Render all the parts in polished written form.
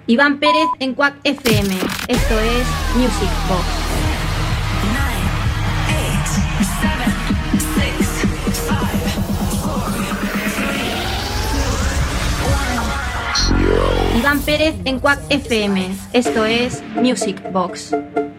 Iván Pérez en Quack FM. Esto es Music Box. 9, 8, 7, 6, 5, 4, 3, 2, 1. Iván Pérez en Quack FM. Esto es Music Box.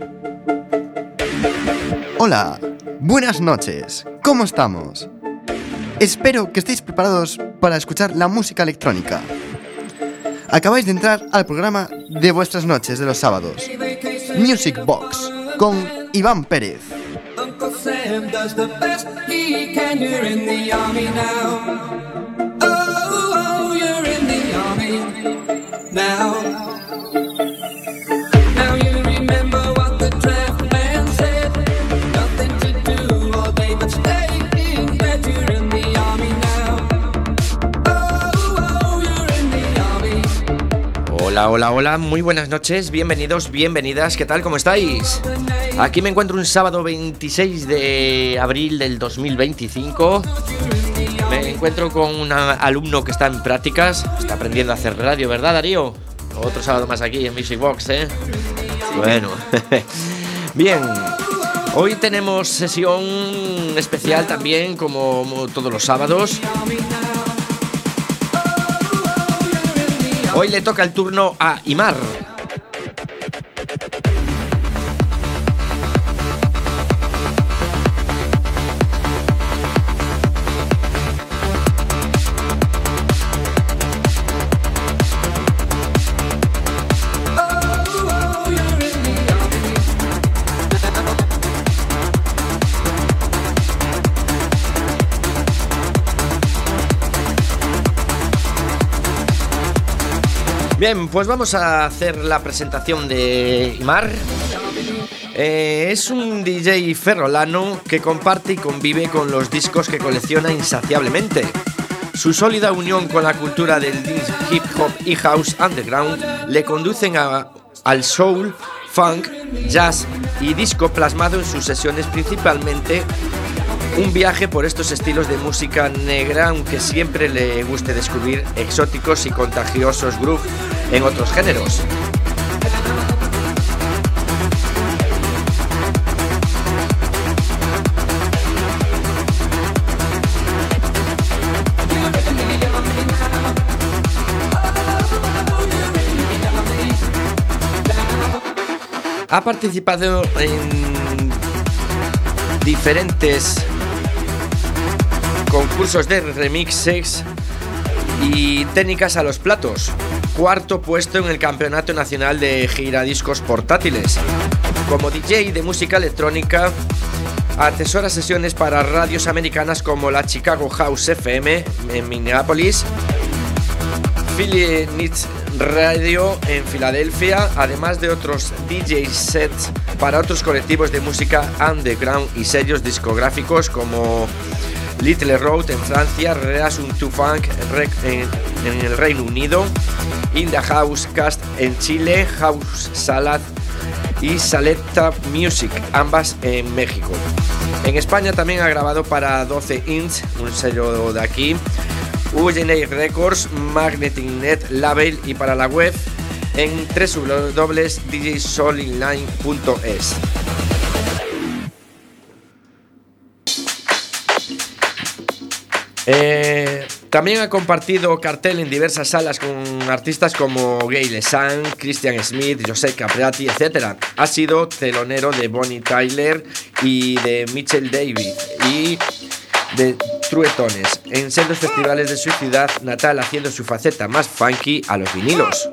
Hola, buenas noches. ¿Cómo estamos? Espero que estéis preparados para escuchar la música electrónica. Acabáis de entrar al programa de vuestras noches de los sábados, Music Box, con Iván Pérez. Uncle Sam does the best he can. You're in the army now. Oh, you're in the army now. Now you remember what the draft man said. Nothing to do all day but stay in bed. You're in the army now. Oh, you're in the army. Hola, hola, hola, muy buenas noches, bienvenidos, bienvenidas, ¿qué tal? ¿Cómo estáis? Aquí me encuentro un sábado 26 de abril del 2025. Me encuentro con un alumno que está en prácticas, está aprendiendo a hacer radio, ¿verdad, Darío? Otro sábado más aquí en Music Box, ¿eh? Bueno, bien, hoy tenemos sesión especial también, como todos los sábados. Hoy le toca el turno a Imar. Bien, pues vamos a hacer la presentación de Imar. Es un DJ ferrolano que comparte y convive con los discos que colecciona insaciablemente. Su sólida unión con la cultura del hip hop y house underground le conducen al soul, funk, jazz y disco plasmado en sus sesiones, principalmente un viaje por estos estilos de música negra, aunque siempre le guste descubrir exóticos y contagiosos groove en otros géneros. Ha participado en diferentes concursos de remixes y técnicas a los platos. Cuarto puesto en el Campeonato Nacional de Giradiscos Portátiles. Como DJ de música electrónica, atesora sesiones para radios americanas como la Chicago House FM en Minneapolis, Philly Nits Radio en Filadelfia, además de otros DJ sets para otros colectivos de música underground y sellos discográficos como Little Road en Francia, Reason to Funk en el Reino Unido, In the House Cast en Chile, House Salad y Saletta Music, ambas en México. En España también ha grabado para 12 Inch, un sello de aquí, UGN Records, Magnetic Net Label y para la web en www.djsoulinline.es. También ha compartido cartel en diversas salas con artistas como Gayle San, Christian Smith, José Capriati, etc. Ha sido telonero de Bonnie Tyler y de Mitchell David y de Truetones en sendos festivales de su ciudad natal, haciendo su faceta más funky a los vinilos.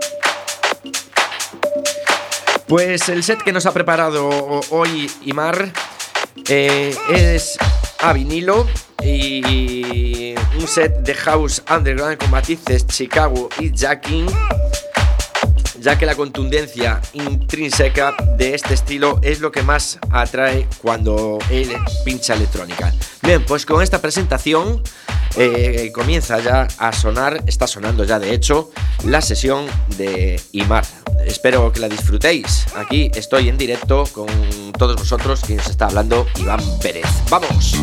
Pues el set que nos ha preparado hoy Imar es a vinilo y un set de house underground con matices Chicago y jacking, ya que la contundencia intrínseca de este estilo es lo que más atrae cuando él pincha electrónica. Bien, pues con esta presentación comienza ya a sonar, está sonando ya de hecho, la sesión de Imar. Espero que la disfrutéis. Aquí estoy en directo con todos vosotros, quien os está hablando, Iván Pérez. ¡Vamos!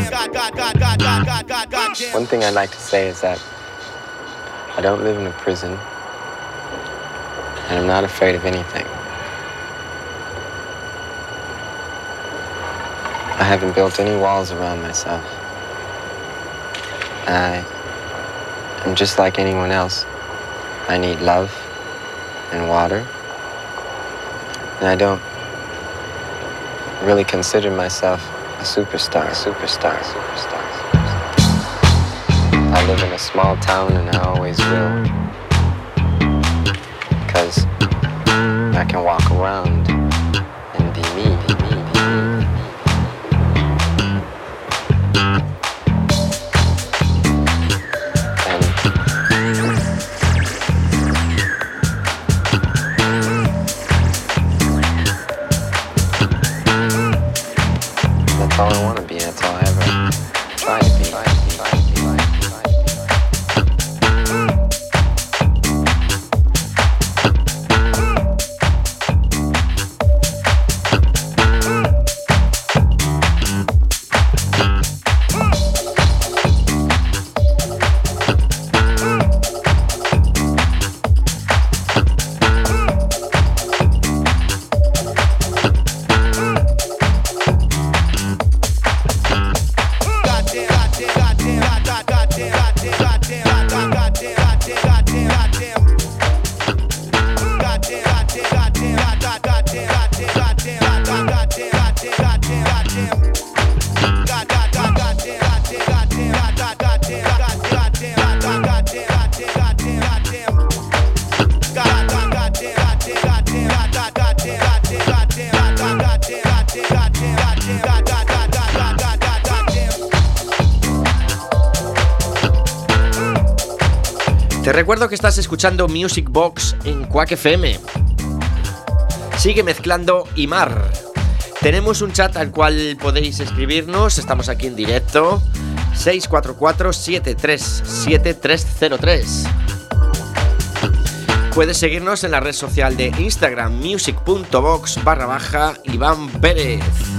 One thing I'd like to say is that I don't live in a prison, and I'm not afraid of anything. I haven't built any walls around myself. I'm just like anyone else. I need love and water, and I don't really consider myself a superstar. I live in a small town and I always will, because I can walk around and be me. That's all I want to be, that's all I ever try to be. Te recuerdo que estás escuchando Music Box en Quack FM. Sigue mezclando Imar. Tenemos un chat al cual podéis escribirnos. Estamos aquí en directo. 644-737-303. Puedes seguirnos en la red social de Instagram, music.box/Iván Pérez.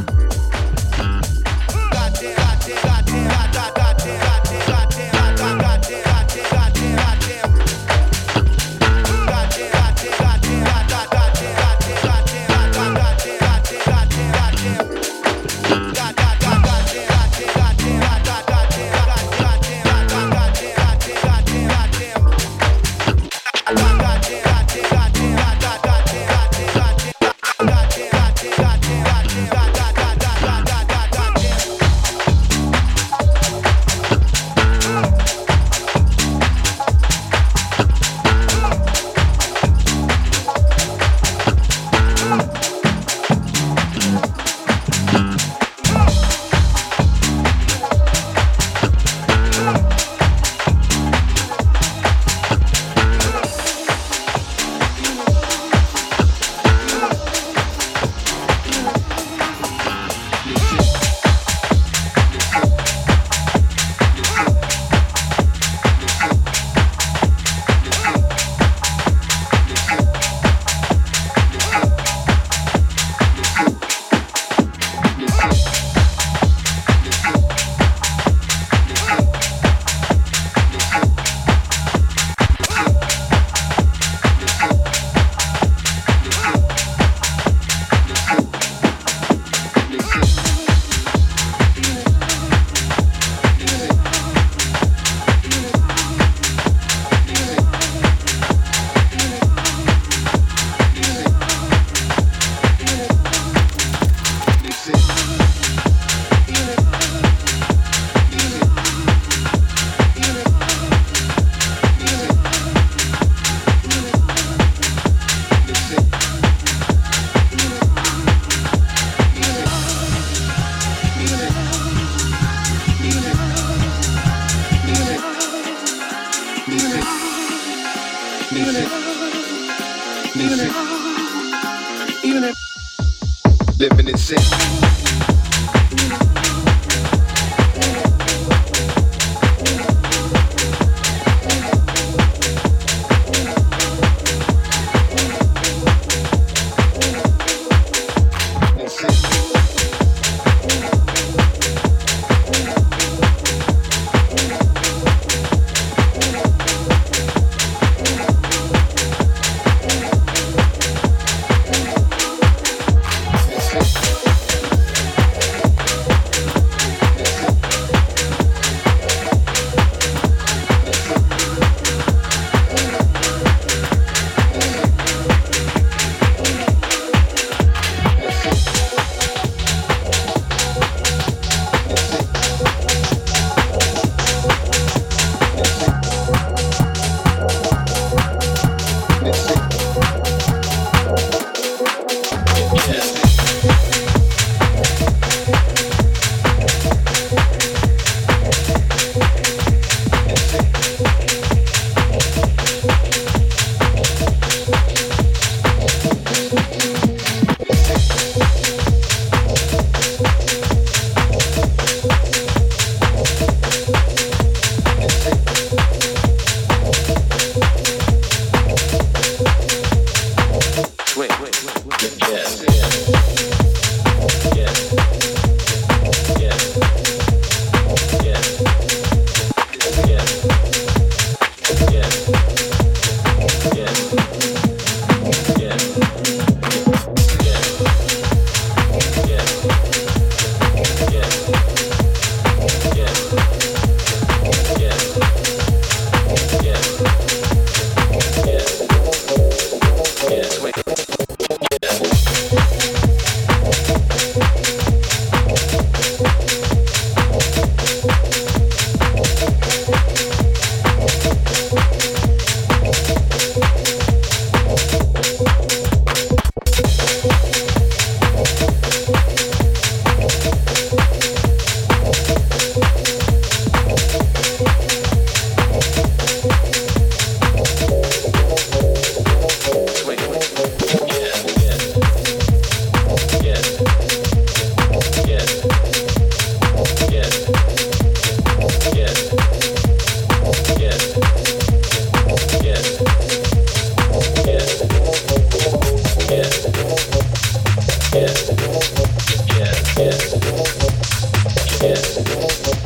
Living in sin.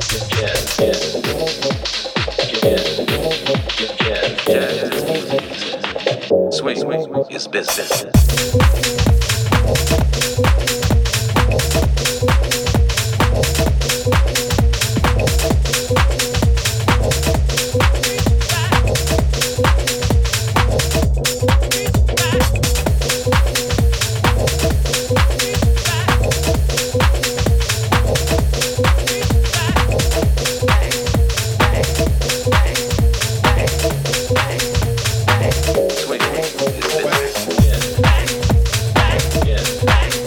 Swing is business. Swing is business. Yeah.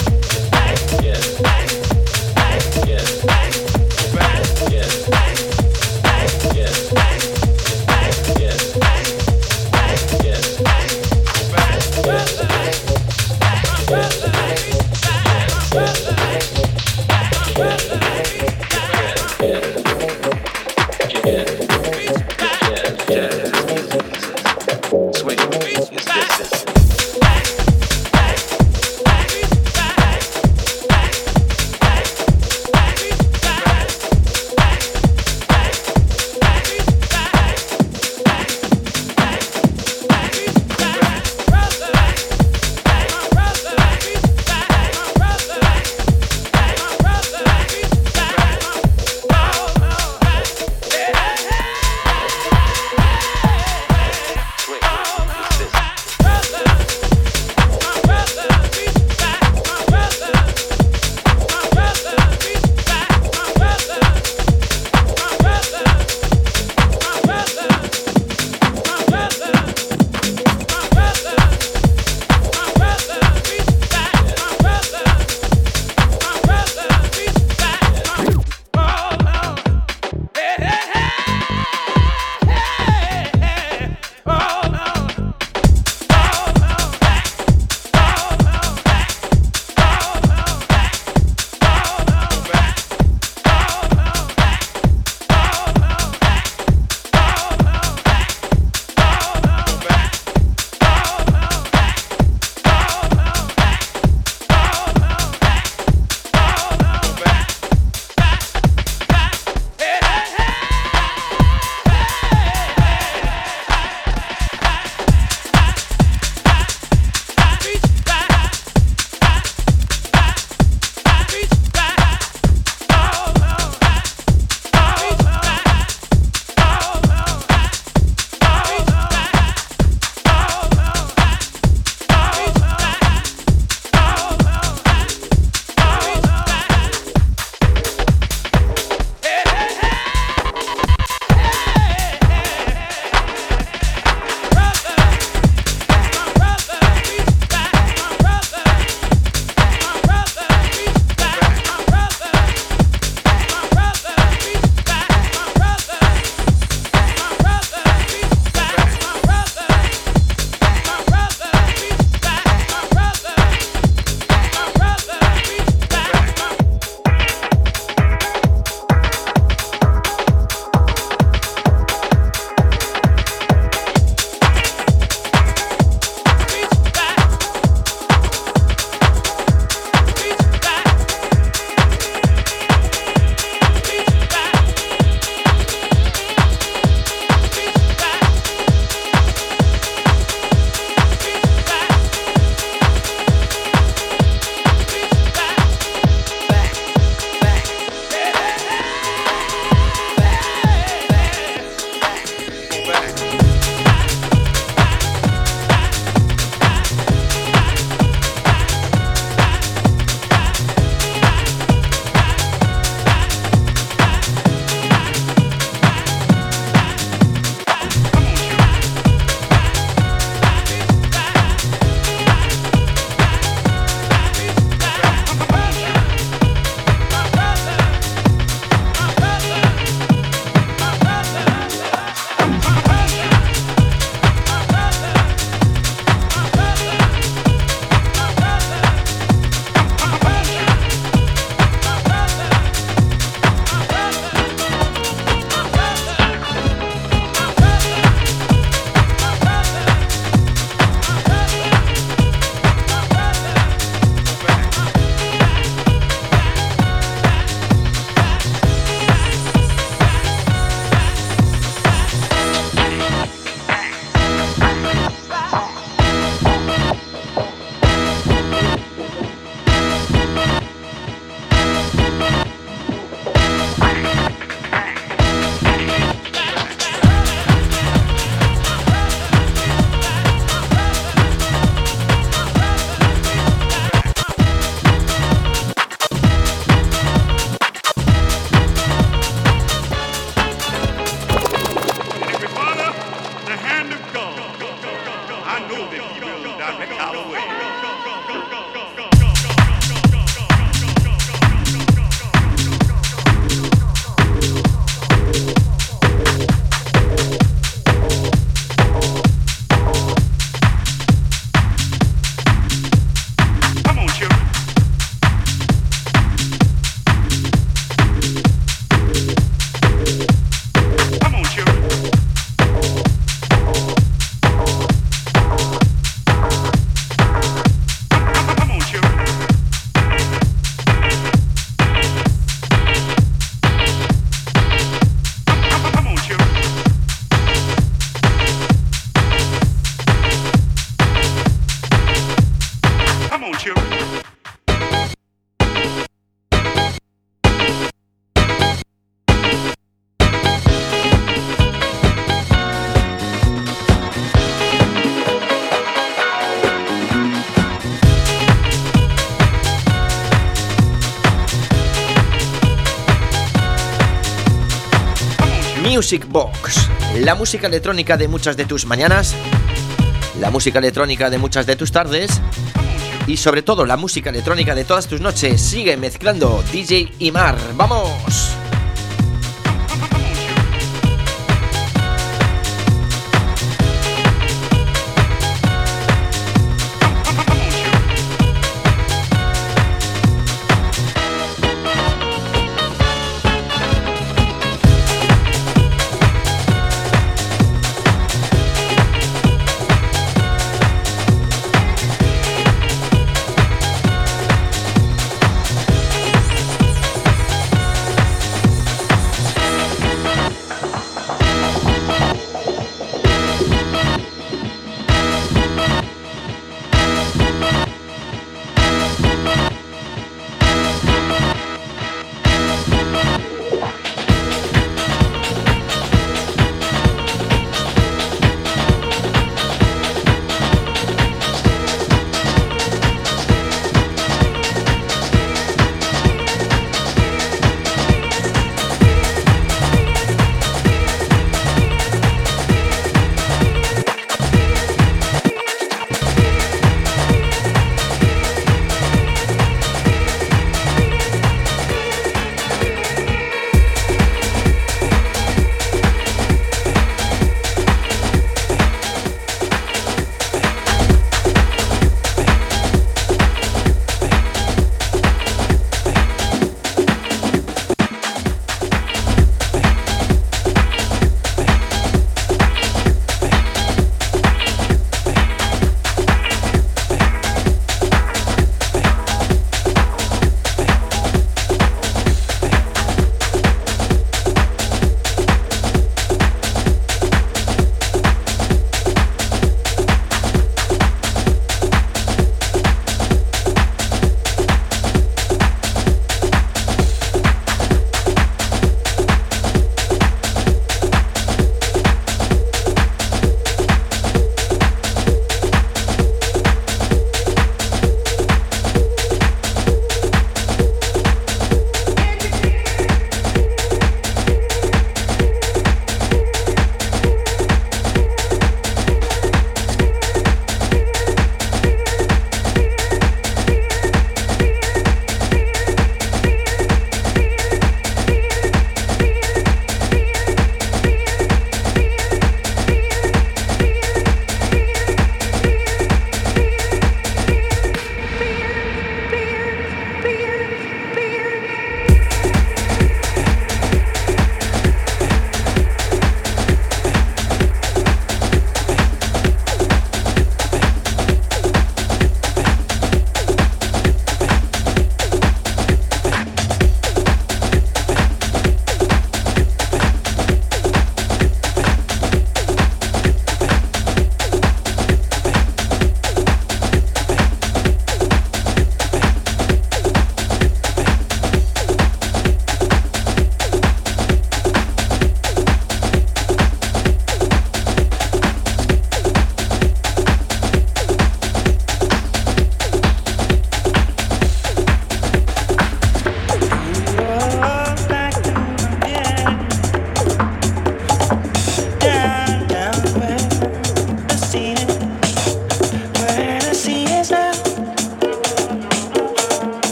Music Box, la música electrónica de muchas de tus mañanas, la música electrónica de muchas de tus tardes y sobre todo la música electrónica de todas tus noches. Sigue mezclando DJ Imar. ¡Vamos!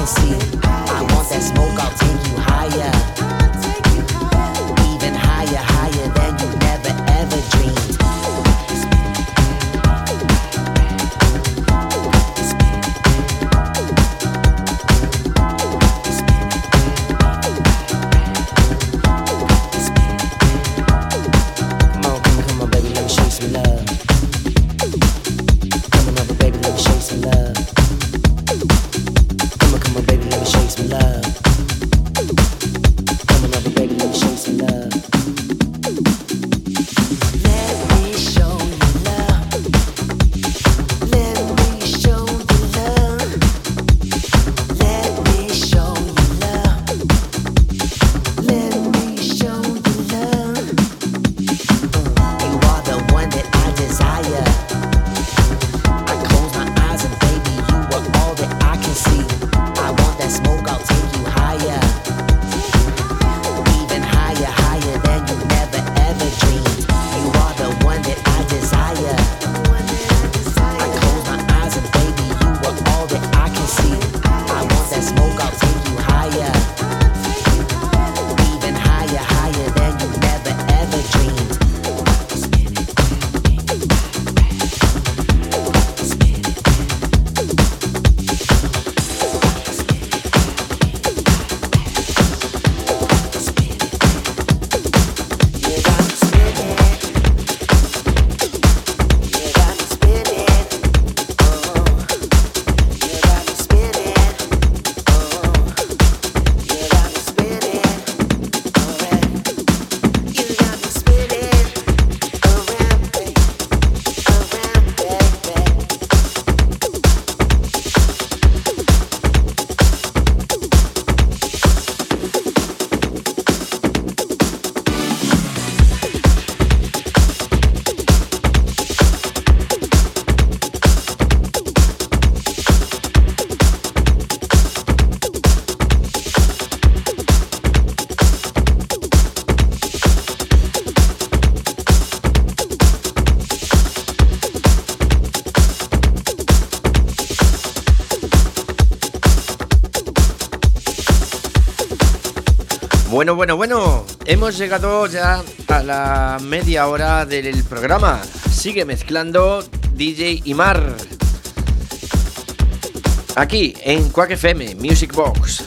can see. I want that smoke, I'll take you higher. Even higher, higher than you never ever dreamed. Come on, baby, let me show you some love. Come on over, baby, let me show you some love. Come on, baby, let me show you some love. Come on over, baby, let me show you some love. Let me show you love. Let me show you love. Let me show you love. Let me show you love. You are the one that I desire. I close my eyes and baby, you are all that I can see. I want that smoke, I'll take you higher. Even higher, higher than you never ever dreamed. You are the one that I desire. I close my eyes and baby, you are all that I can see. I want that smoke, I'll take you higher. Even higher, higher than you never ever dreamed. Bueno, hemos llegado ya a la media hora del programa. Sigue mezclando DJ Imar. Aquí en Quack FM Music Box.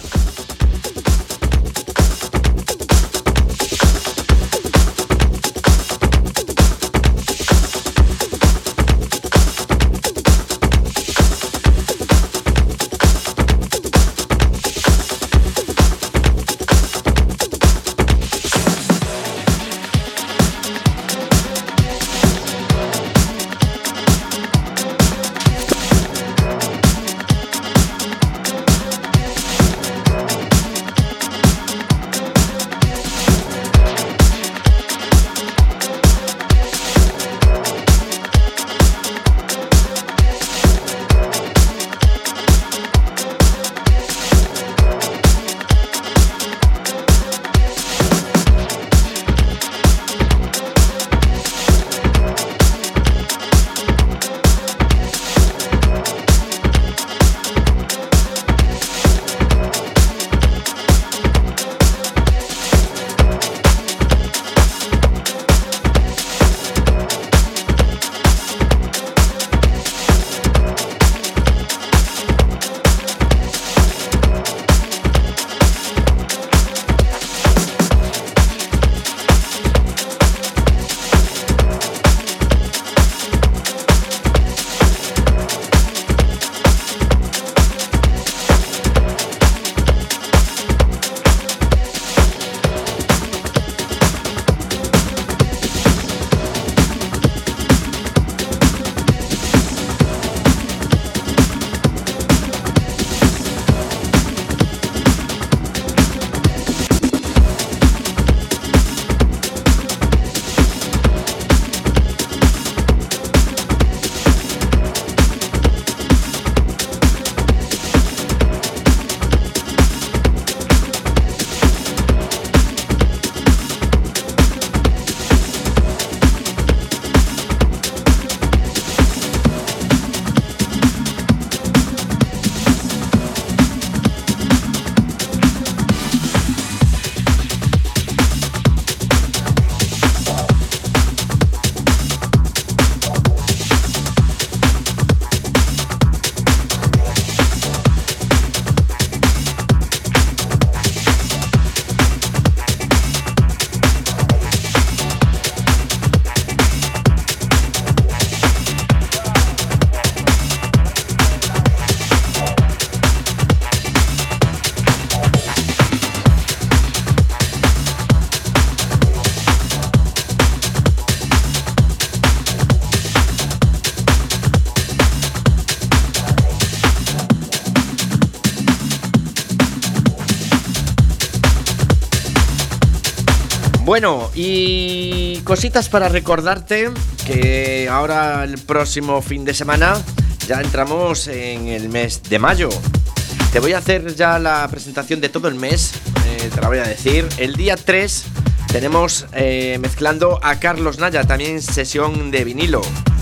Bueno, y cositas para recordarte que ahora el próximo fin de semana ya entramos en el mes de mayo. Te voy a hacer ya la presentación de todo el mes, te la voy a decir. El día 3 tenemos mezclando a Carlos Naya, también sesión de vinilo.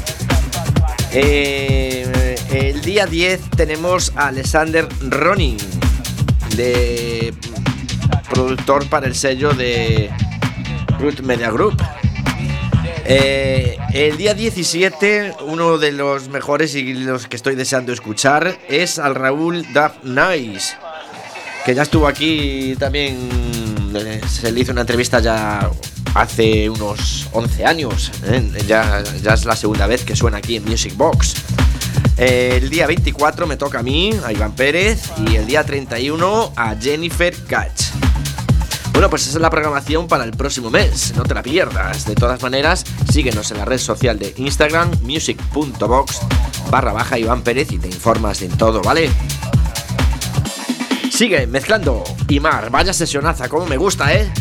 El día 10 tenemos a Alexander Ronin, de productor para el sello de Root Media Group. El día 17, uno de los mejores y los que estoy deseando escuchar es al Raúl Duff Nice, que ya estuvo aquí también. Se le hizo una entrevista ya hace unos 11 años, ya es la segunda vez que suena aquí en Music Box. El día 24 me toca a mí, a Iván Pérez, y el día 31 a Jennifer Catch. Bueno, pues esa es la programación para el próximo mes, no te la pierdas. De todas maneras, síguenos en la red social de Instagram, music.box/Iván Pérez, y te informas de todo, ¿vale? Sigue mezclando Imar, vaya sesionaza, como me gusta, ¿eh?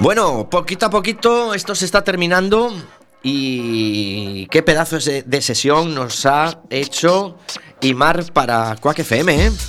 Bueno, poquito a poquito esto se está terminando. Y qué pedazos de sesión nos ha hecho Imar para Quack FM, ¿eh?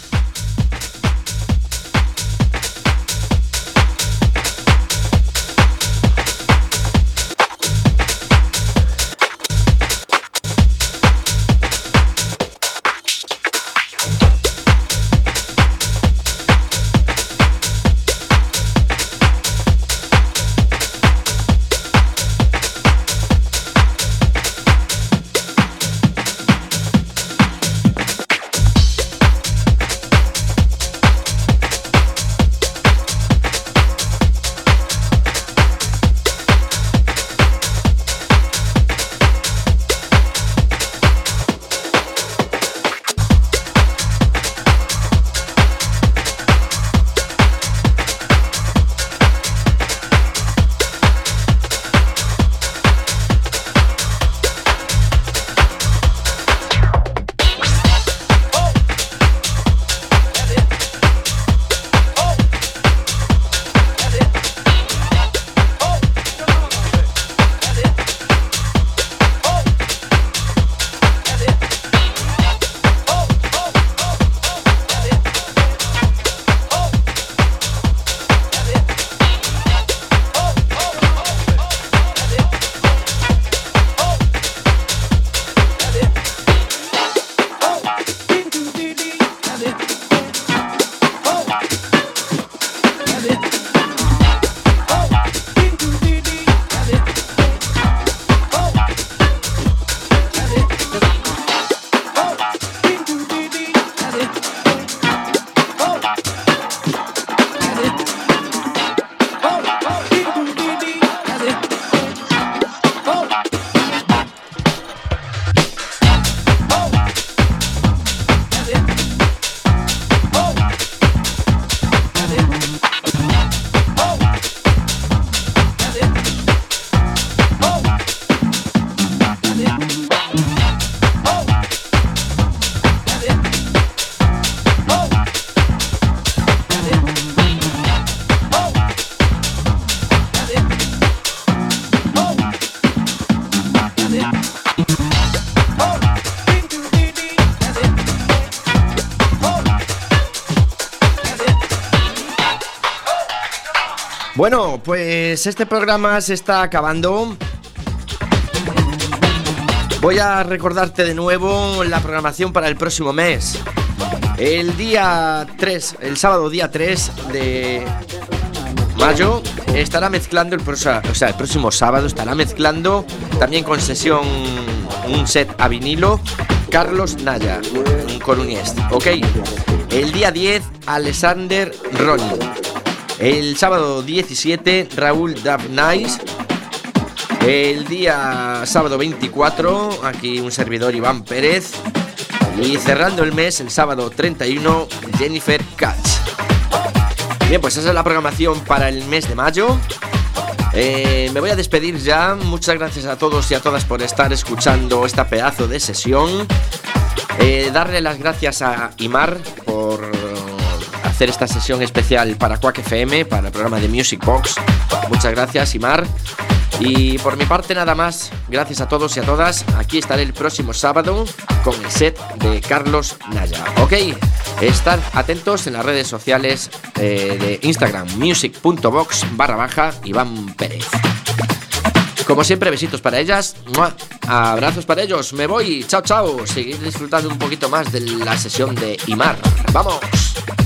Bueno, pues este programa se está acabando. Voy a recordarte de nuevo la programación para el próximo mes. El día 3, el sábado día 3 de mayo estará mezclando el próximo sábado estará mezclando también con sesión un set a vinilo Carlos Naya, un coruñés, ¿ok? El día 10 Alexander Ronin. El sábado 17 Raúl Dabnais. El día sábado 24 aquí un servidor Iván Pérez. Y cerrando el mes el sábado 31 Jennifer Katz. Bien, pues esa es la programación para el mes de mayo. Me voy a despedir ya. Muchas gracias a todos y a todas por estar escuchando esta pedazo de sesión. Darle las gracias a Imar por hacer esta sesión especial para Quack FM, para el programa de Music Box. Muchas gracias, Imar. Y por mi parte nada más. Gracias a todos y a todas. Aquí estaré el próximo sábado con el set de Carlos Naya, ¿ok? Estar atentos en las redes sociales de Instagram, music.box/Iván Pérez. Como siempre, besitos para ellas. ¡Mua! Abrazos para ellos. Me voy. Chao, chao. Seguir disfrutando un poquito más de la sesión de Imar. ¡Vamos!